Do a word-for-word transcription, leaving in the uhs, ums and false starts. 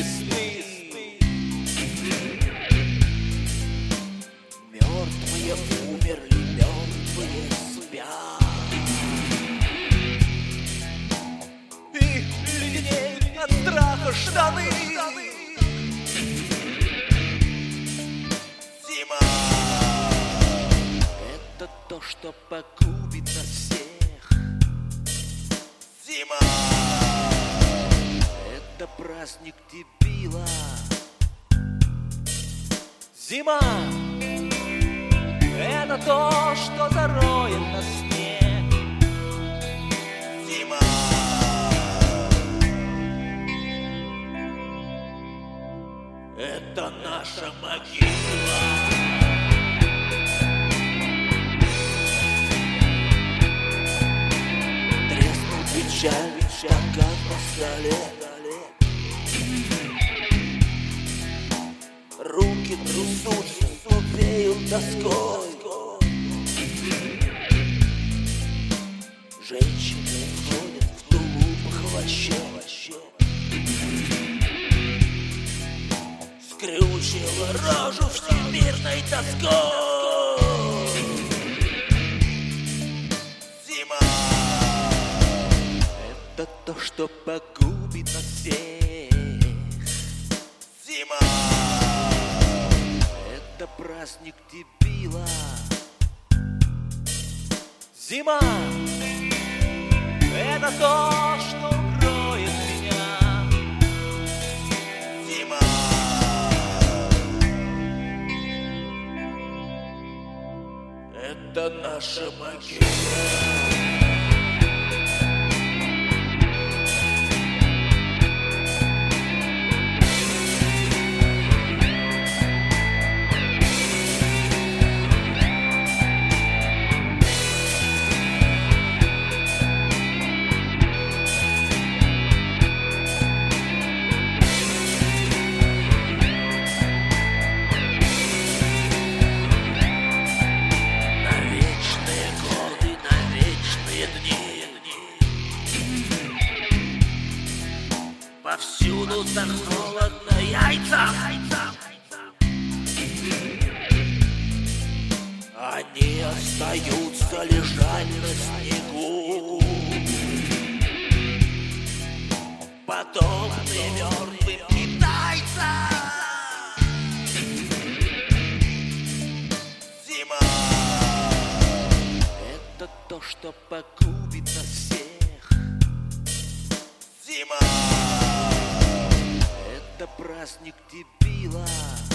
весны. Мертвые умерли, мертвые спят. И леденеют от страха штаны. Зима — это то, что погубит нас всех. Зима — это праздник дебила. Зима — это то, что зароет на снег. Зима — это наша могила. Треснул печаль, стакан на столе. Руки трясутся, веют тоской. Женщины ходят в тулупах вообще. Скрючила рожу всемирной тоской. Зима — это то, что погубит нас всех. Зима — это праздник дебила. Зима — это то, что укроет меня. Зима — это наша могила. Повсюду так холодно яйцам. Они остаются лежать на снегу, подобны мертвым китайцам. Зима — это то, что погубит нас всех. Зима — это праздник дебила.